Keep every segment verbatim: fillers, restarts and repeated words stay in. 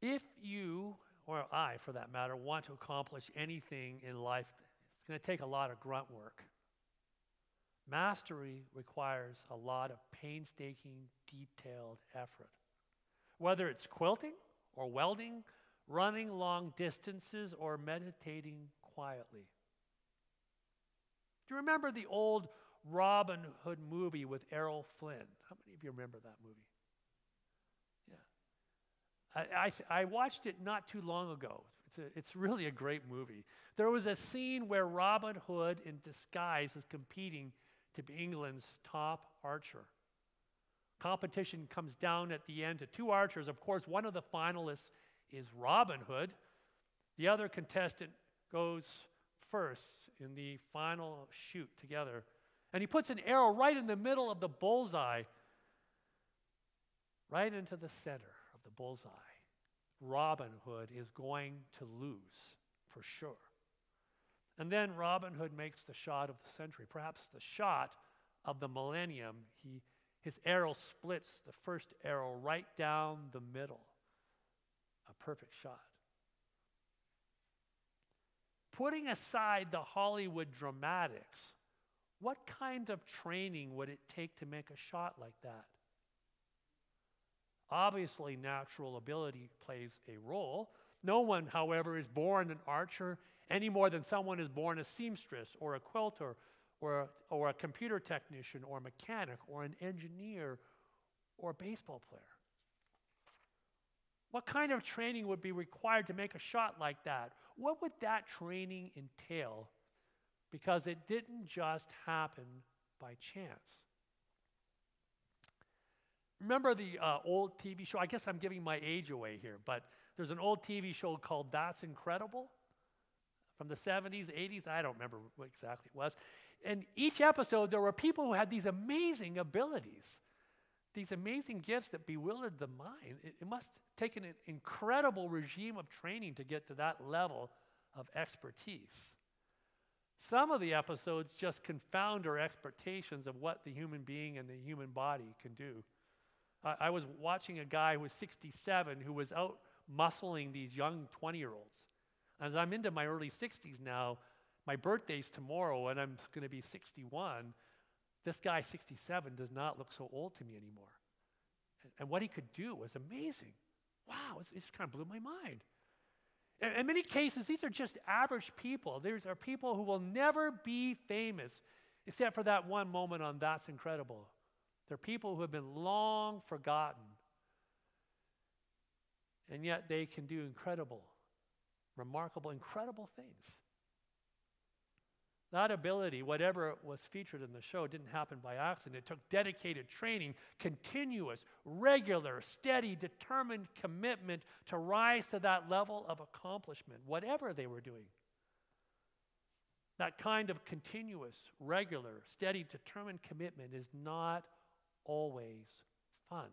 If you, or I for that matter, want to accomplish anything in life, it's going to take a lot of grunt work. Mastery requires a lot of painstaking, detailed effort. Whether it's quilting or welding, running long distances, or meditating quietly. Do you remember the old Robin Hood movie with Errol Flynn? How many of you remember that movie? I, I, I watched it not too long ago. It's, a, it's really a great movie. There was a scene where Robin Hood in disguise was competing to be England's top archer. Competition comes down at the end to two archers. Of course, one of the finalists is Robin Hood. The other contestant goes first in the final shoot together. And he puts an arrow right in the middle of the bullseye, right into the center of the bullseye. Robin Hood is going to lose for sure. And then Robin Hood makes the shot of the century, perhaps the shot of the millennium. He, his arrow splits the first arrow right down the middle. A perfect shot. Putting aside the Hollywood dramatics, what kind of training would it take to make a shot like that? Obviously, natural ability plays a role. No one, however, is born an archer any more than someone is born a seamstress or a quilter or a, or a computer technician or a mechanic or an engineer or a baseball player. What kind of training would be required to make a shot like that? What would that training entail? Because it didn't just happen by chance. Remember the uh, old T V show? I guess I'm giving my age away here, but there's an old T V show called That's Incredible from the seventies, eighties. I don't remember what exactly it was. And each episode, there were people who had these amazing abilities, these amazing gifts that bewildered the mind. It, it must have taken an incredible regime of training to get to that level of expertise. Some of the episodes just confound our expectations of what the human being and the human body can do. I, I was watching a guy who was sixty-seven who was out muscling these young twenty-year-olds. As I'm into my early sixties now, my birthday's tomorrow and I'm going to be sixty-one. This guy, sixty-seven, does not look so old to me anymore. And, and what he could do was amazing. Wow, it just kind of blew my mind. In, in many cases, these are just average people. These are people who will never be famous, except for that one moment on That's Incredible. They're people who have been long forgotten, and yet they can do incredible, remarkable, incredible things. That ability, whatever was featured in the show, didn't happen by accident. It took dedicated training, continuous, regular, steady, determined commitment to rise to that level of accomplishment, whatever they were doing. That kind of continuous, regular, steady, determined commitment is not always fun.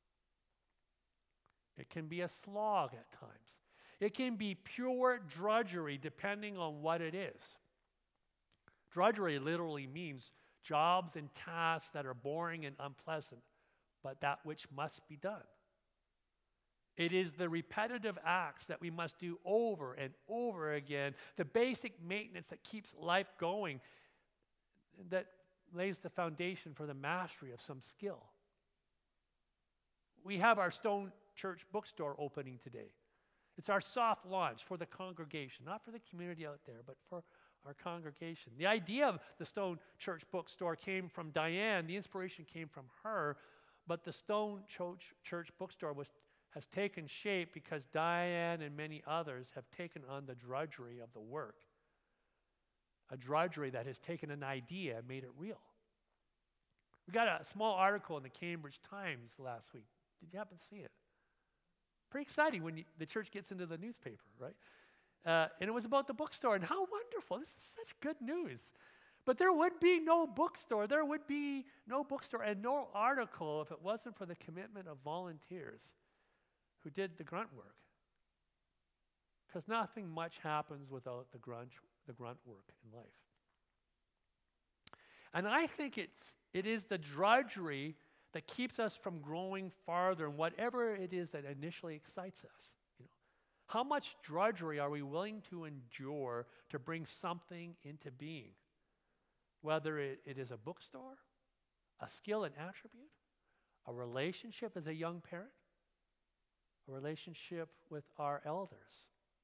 It can be a slog at times. It can be pure drudgery depending on what it is. Drudgery literally means jobs and tasks that are boring and unpleasant, but that which must be done. It is the repetitive acts that we must do over and over again, the basic maintenance that keeps life going, that lays the foundation for the mastery of some skill. We have our Stone Church bookstore opening today. It's our soft launch for the congregation, not for the community out there, but for our congregation. The idea of the Stone Church bookstore came from Diane. The inspiration came from her, but the Stone Church, Church bookstore was, has taken shape because Diane and many others have taken on the drudgery of the work. A drudgery that has taken an idea and made it real. We got a small article in the Cambridge Times last week. Did you happen to see it? Pretty exciting when you, the church gets into the newspaper, right? Uh, and it was about the bookstore, and how wonderful. This is such good news. But there would be no bookstore. There would be no bookstore and no article if it wasn't for the commitment of volunteers who did the grunt work. Because nothing much happens without the grunt, the grunt work in life. And I think it's, it is the drudgery that keeps us from growing farther in whatever it is that initially excites us. You know? How much drudgery are we willing to endure to bring something into being? Whether it, it is a bookstore, a skill and attribute, a relationship as a young parent, a relationship with our elders.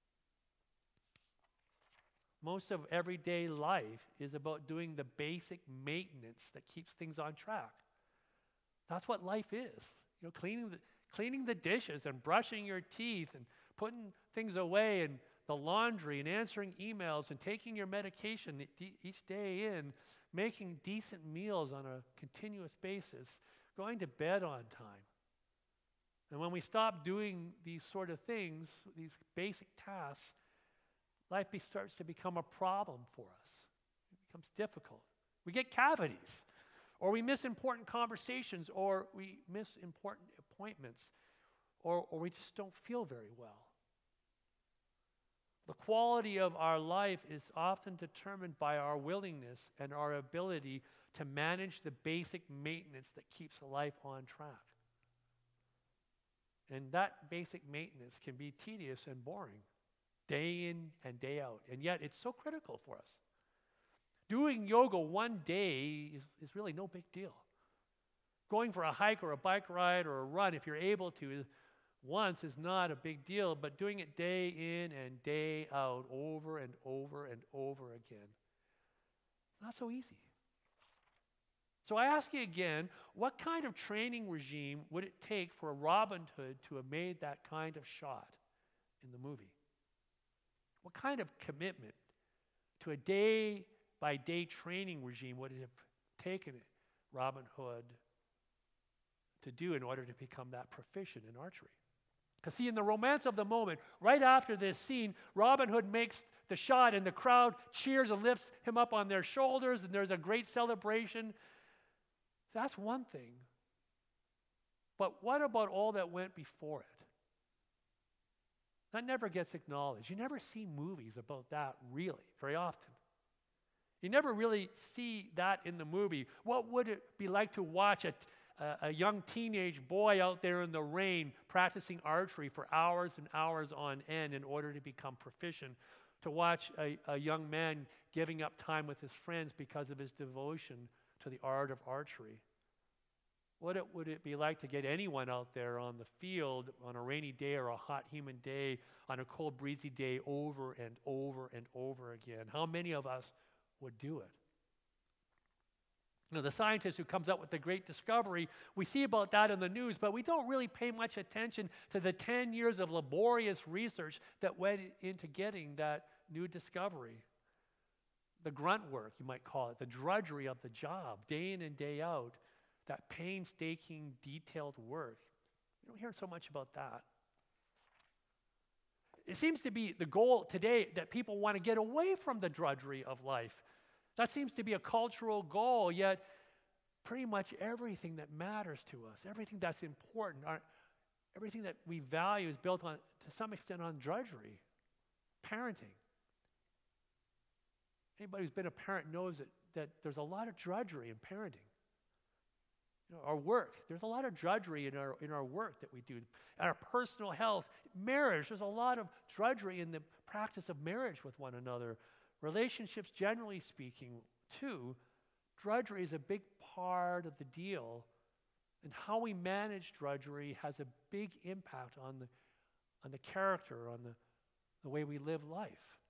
Most of everyday life is about doing the basic maintenance that keeps things on track. That's what life is. You know, cleaning the, cleaning the dishes and brushing your teeth and putting things away and the laundry and answering emails and taking your medication each day in, making decent meals on a continuous basis, going to bed on time. And when we stop doing these sort of things, these basic tasks, life be, starts to become a problem for us. It becomes difficult. We get cavities, or we miss important conversations, or we miss important appointments, or, or we just don't feel very well. The quality of our life is often determined by our willingness and our ability to manage the basic maintenance that keeps life on track. And that basic maintenance can be tedious and boring, day in and day out. And yet it's so critical for us. Doing yoga one day is, is really no big deal. Going for a hike or a bike ride or a run, if you're able to, once is not a big deal, but doing it day in and day out, over and over and over again, not so easy. So I ask you again, what kind of training regime would it take for Robin Hood to have made that kind of shot in the movie? What kind of commitment to a day-by-day training regime would it have taken Robin Hood to do in order to become that proficient in archery? Because see, in the romance of the moment, right after this scene, Robin Hood makes the shot and the crowd cheers and lifts him up on their shoulders and there's a great celebration. That's one thing. But what about all that went before it? That never gets acknowledged. You never see movies about that really, very often. You never really see that in the movie. What would it be like to watch a A, a young teenage boy out there in the rain practicing archery for hours and hours on end in order to become proficient, to watch a, a young man giving up time with his friends because of his devotion to the art of archery? What it, would it be like to get anyone out there on the field on a rainy day or a hot, humid day, on a cold, breezy day over and over and over again? How many of us would do it? You know, the scientist who comes up with the great discovery, we see about that in the news, but we don't really pay much attention to the ten years of laborious research that went into getting that new discovery. The grunt work, you might call it, the drudgery of the job, day in and day out, that painstaking, detailed work. You don't hear so much about that. It seems to be the goal today that people want to get away from the drudgery of life. That seems to be a cultural goal, yet pretty much everything that matters to us, everything that's important, our, everything that we value is built on, to some extent, on drudgery. Parenting. Anybody who's been a parent knows that, that there's a lot of drudgery in parenting. You know, our work, there's a lot of drudgery in our, in our work that we do. Our personal health, marriage, there's a lot of drudgery in the practice of marriage with one another. Relationships, generally speaking, too, drudgery is a big part of the deal, and how we manage drudgery has a big impact on the, on the character, on the, the way we live life.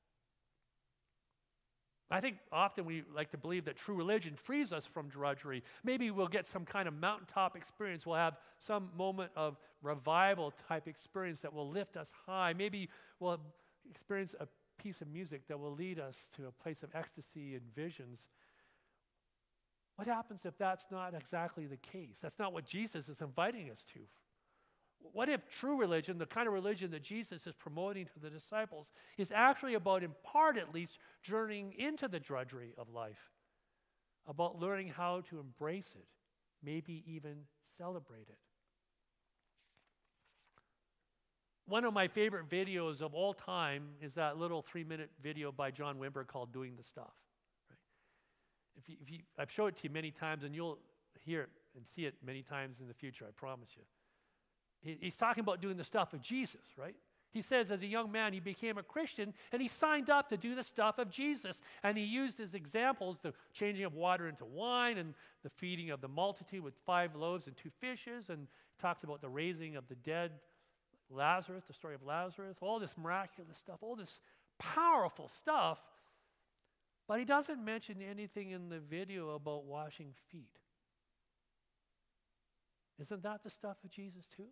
I think often we like to believe that true religion frees us from drudgery. Maybe we'll get some kind of mountaintop experience. We'll have some moment of revival type experience that will lift us high. Maybe we'll experience a piece of music that will lead us to a place of ecstasy and visions. What happens if that's not exactly the case? That's not what Jesus is inviting us to. What if true religion, the kind of religion that Jesus is promoting to the disciples, is actually about, in part at least, journeying into the drudgery of life, about learning how to embrace it, maybe even celebrate it? One of my favorite videos of all time is that little three-minute video by John Wimber called Doing the Stuff. Right? If you, if you, I've showed it to you many times, and you'll hear it and see it many times in the future, I promise you. He, he's talking about doing the stuff of Jesus, right? He says as a young man, he became a Christian, and he signed up to do the stuff of Jesus. And he used as examples the changing of water into wine and the feeding of the multitude with five loaves and two fishes, and talks about the raising of the dead, Lazarus, the story of Lazarus, all this miraculous stuff, all this powerful stuff. But he doesn't mention anything in the video about washing feet. Isn't that the stuff of Jesus too?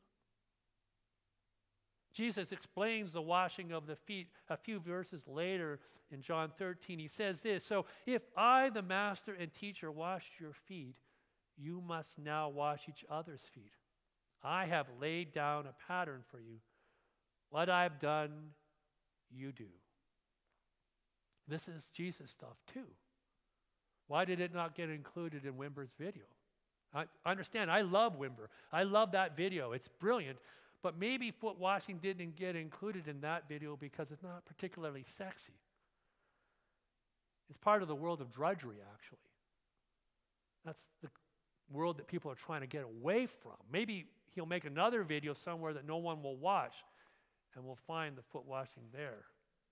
Jesus explains the washing of the feet a few verses later in John thirteen. He says this, "So if I, the master and teacher, wash your feet, you must now wash each other's feet. I have laid down a pattern for you. What I've done, you do." This is Jesus stuff too. Why did it not get included in Wimber's video? I understand, I love Wimber. I love that video. It's brilliant. But maybe foot washing didn't get included in that video because it's not particularly sexy. It's part of the world of drudgery, actually. That's the world that people are trying to get away from. Maybe he'll make another video somewhere that no one will watch, and we'll find the foot washing there.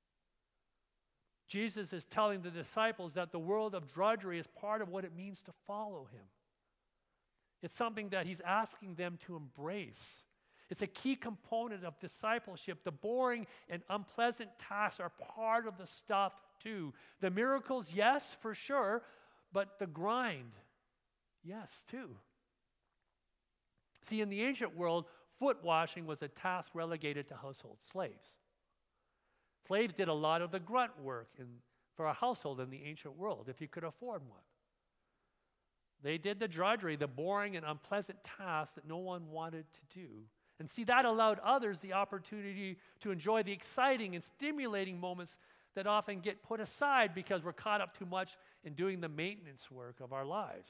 Jesus is telling the disciples that the world of drudgery is part of what it means to follow him. It's something that he's asking them to embrace. It's a key component of discipleship. The boring and unpleasant tasks are part of the stuff too. The miracles, yes, for sure, but the grind, yes, too. See, in the ancient world, foot washing was a task relegated to household slaves. Slaves did a lot of the grunt work in, for a household in the ancient world, if you could afford one. They did the drudgery, the boring and unpleasant tasks that no one wanted to do. And see, that allowed others the opportunity to enjoy the exciting and stimulating moments that often get put aside because we're caught up too much in doing the maintenance work of our lives.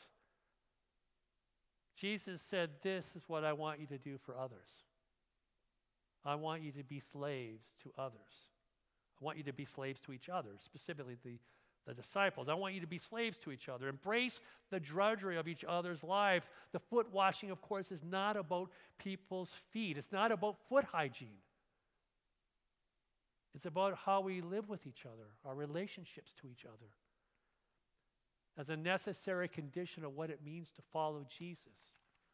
Jesus said, "This is what I want you to do for others. I want you to be slaves to others. I want you to be slaves to each other," specifically the The disciples. I want you to be slaves to each other. Embrace the drudgery of each other's life. The foot washing, of course, is not about people's feet. It's not about foot hygiene. It's about how we live with each other, our relationships to each other, as a necessary condition of what it means to follow Jesus.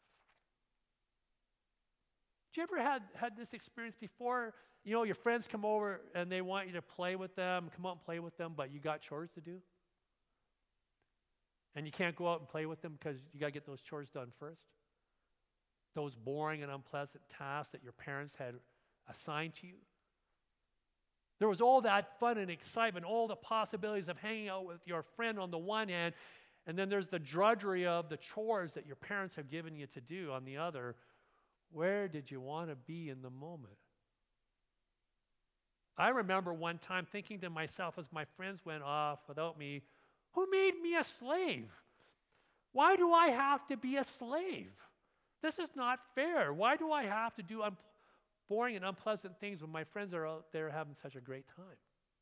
Did you ever had, had this experience before? You know, your friends come over and they want you to play with them, come out and play with them, but you got chores to do. And you can't go out and play with them because you got to get those chores done first. Those boring and unpleasant tasks that your parents had assigned to you. There was all that fun and excitement, all the possibilities of hanging out with your friend on the one hand, and then there's the drudgery of the chores that your parents have given you to do on the other. Where did you want to be in the moment? I remember one time thinking to myself as my friends went off without me, who made me a slave? Why do I have to be a slave? This is not fair. Why do I have to do un- boring and unpleasant things when my friends are out there having such a great time?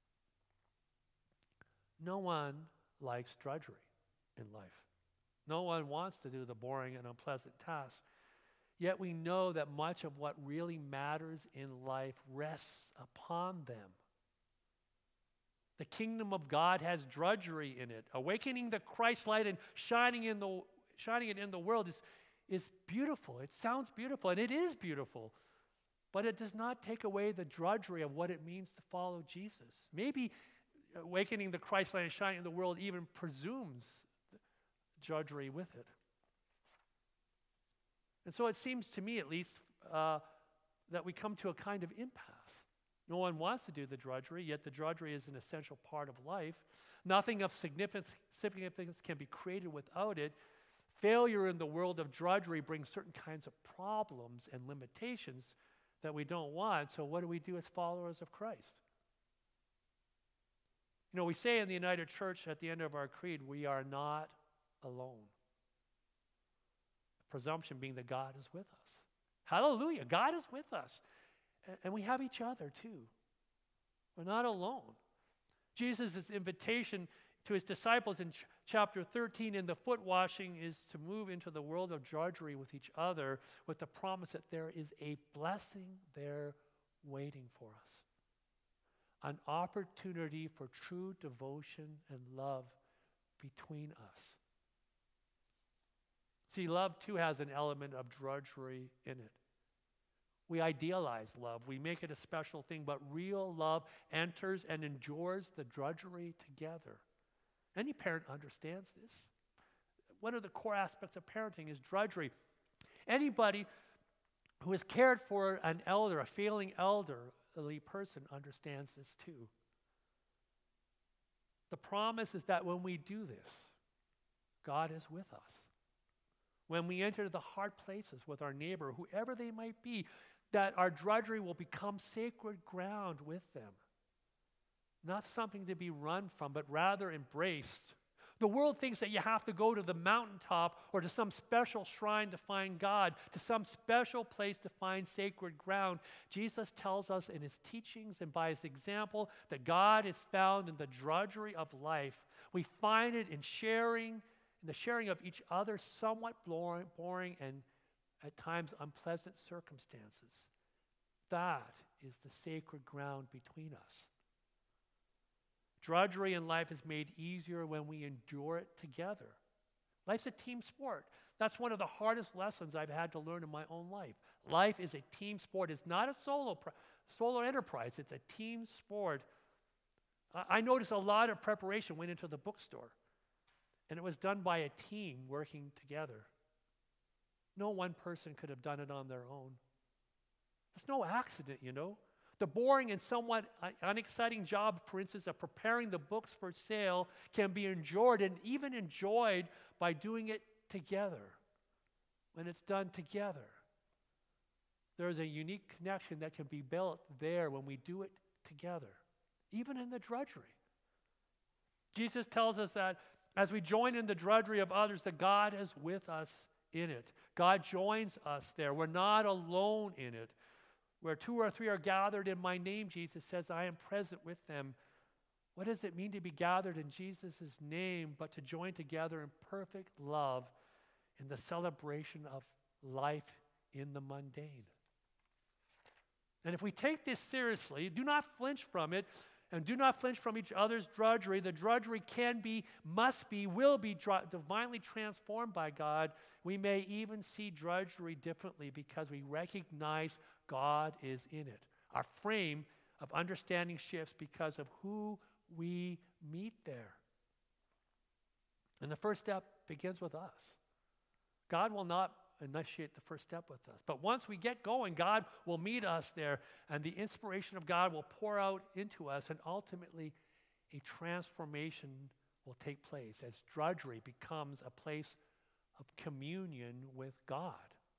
No one likes drudgery in life. No one wants to do the boring and unpleasant tasks. Yet we know that much of what really matters in life rests upon them. The kingdom of God has drudgery in it. Awakening the Christ light and shining in the shining it in the world is, is beautiful. It sounds beautiful, and it is beautiful. But it does not take away the drudgery of what it means to follow Jesus. Maybe awakening the Christ light and shining in the world even presumes drudgery with it. And so it seems to me, at least, uh, that we come to a kind of impasse. No one wants to do the drudgery, yet the drudgery is an essential part of life. Nothing of significance, significance can be created without it. Failure in the world of drudgery brings certain kinds of problems and limitations that we don't want. So what do we do as followers of Christ? You know, we say in the United Church at the end of our creed, we are not alone. Presumption being that God is with us. Hallelujah, God is with us. And we have each other too. We're not alone. Jesus' invitation to his disciples in ch- chapter thirteen in the foot washing is to move into the world of drudgery with each other with the promise that there is a blessing there waiting for us. An opportunity for true devotion and love between us. See, love too has an element of drudgery in it. We idealize love. We make it a special thing, but real love enters and endures the drudgery together. Any parent understands this. One of the core aspects of parenting is drudgery. Anybody who has cared for an elder, a failing elderly person, understands this too. The promise is that when we do this, God is with us. When we enter the hard places with our neighbor, whoever they might be, that our drudgery will become sacred ground with them. Not something to be run from, but rather embraced. The world thinks that you have to go to the mountaintop or to some special shrine to find God, to some special place to find sacred ground. Jesus tells us in his teachings and by his example that God is found in the drudgery of life. We find it in sharing, in the sharing of each other's somewhat boring and at times unpleasant circumstances. That is the sacred ground between us. Drudgery in life is made easier when we endure it together. Life's a team sport. That's one of the hardest lessons I've had to learn in my own life. Life is a team sport. It's not a solo, solo enterprise. It's a team sport. I, I noticed a lot of preparation went into the bookstore, and it was done by a team working together. No one person could have done it on their own. It's no accident, you know. The boring and somewhat unexciting job, for instance, of preparing the books for sale can be enjoyed and even enjoyed by doing it together. When it's done together, there's a unique connection that can be built there when we do it together, even in the drudgery. Jesus tells us that as we join in the drudgery of others, that God is with us in it. God joins us there. We're not alone in it. Where two or three are gathered in my name, Jesus says, I am present with them. What does it mean to be gathered in Jesus' name, but to join together in perfect love in the celebration of life in the mundane? And if we take this seriously, do not flinch from it, and do not flinch from each other's drudgery. The drudgery can be, must be, will be dr- divinely transformed by God. We may even see drudgery differently because we recognize God is in it. Our frame of understanding shifts because of who we meet there. And the first step begins with us. God will not initiate the first step with us. But once we get going, God will meet us there, and the inspiration of God will pour out into us, and ultimately a transformation will take place as drudgery becomes a place of communion with God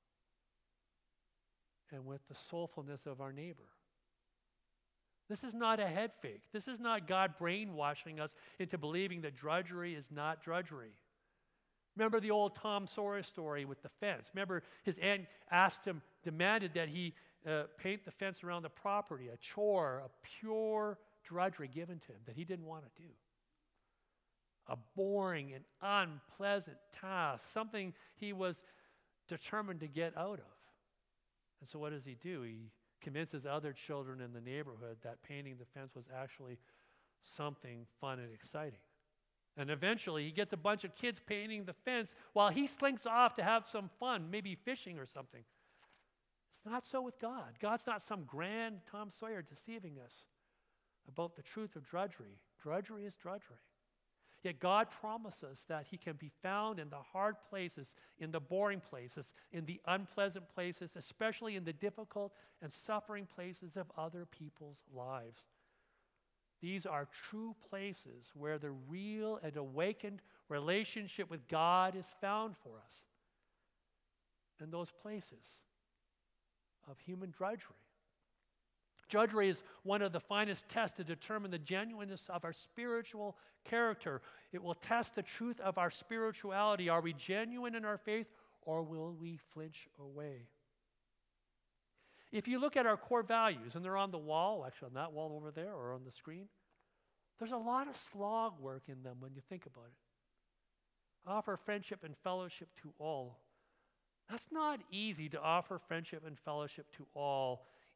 and with the soulfulness of our neighbor. This is not a head fake. This is not God brainwashing us into believing that drudgery is not drudgery. Remember the old Tom Sawyer story with the fence. Remember his aunt asked him, demanded that he uh, paint the fence around the property, a chore, a pure drudgery given to him that he didn't want to do. A boring and unpleasant task, something he was determined to get out of. And so what does he do? He convinces other children in the neighborhood that painting the fence was actually something fun and exciting. And eventually he gets a bunch of kids painting the fence while he slinks off to have some fun, maybe fishing or something. It's not so with God. God's not some grand Tom Sawyer deceiving us about the truth of drudgery. Drudgery is drudgery. Yet God promises that he can be found in the hard places, in the boring places, in the unpleasant places, especially in the difficult and suffering places of other people's lives. These are true places where the real and awakened relationship with God is found for us. And those places of human drudgery. Drudgery is one of the finest tests to determine the genuineness of our spiritual character. It will test the truth of our spirituality. Are we genuine in our faith, or will we flinch away? If you look at our core values, and they're on the wall, actually on that wall over there or on the screen, there's a lot of slog work in them when you think about it. Offer friendship and fellowship to all. That's not easy to offer friendship and fellowship to all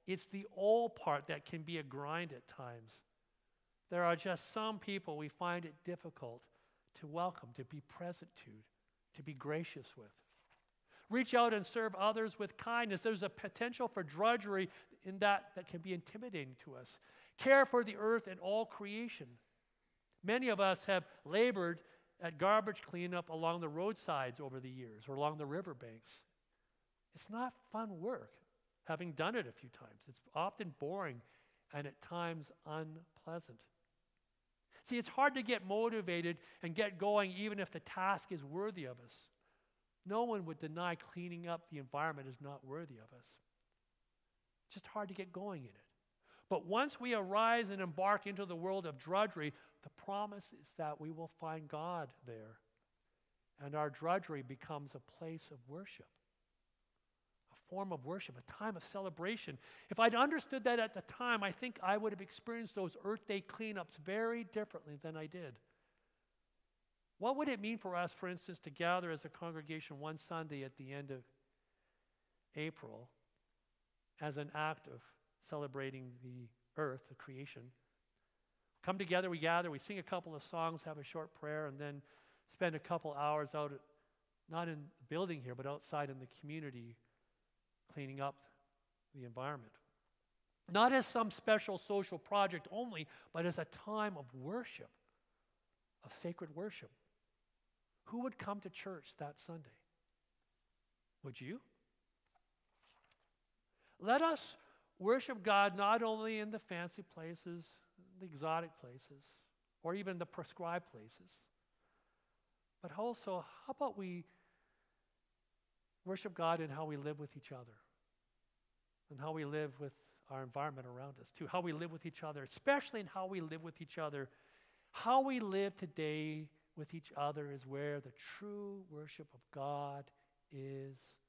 it's the old part that can be a grind at times. There are just some people we find it difficult to welcome, to be present to, to be gracious with. Reach out and serve others with kindness. There's a potential for drudgery in that that can be intimidating to us. Care for the earth and all creation. Many of us have labored at garbage cleanup along the roadsides over the years or along the riverbanks. It's not fun work, having done it a few times. It's often boring and at times unpleasant. See, it's hard to get motivated and get going even if the task is worthy of us. No one would deny cleaning up the environment is not worthy of us. It's just hard to get going in it. But once we arise and embark into the world of drudgery, the promise is that we will find God there. And our drudgery becomes a place of worship, a form of worship, a time of celebration. If I'd understood that at the time, I think I would have experienced those Earth Day cleanups very differently than I did. What would it mean for us, for instance, to gather as a congregation one Sunday at the end of April as an act of celebrating the earth, the creation? Come together, we gather, we sing a couple of songs, have a short prayer, and then spend a couple hours out, at, not in the building here, but outside in the community, cleaning up the environment. Not as some special social project only, but as a time of worship, of sacred worship. Who would come to church that Sunday? Would you? Let us worship God not only in the fancy places, the exotic places, or even the prescribed places, but also, how about we worship God in how we live with each other and how we live with our environment around us too, how we live with each other, especially in how we live with each other. How we live today with each other is where the true worship of God is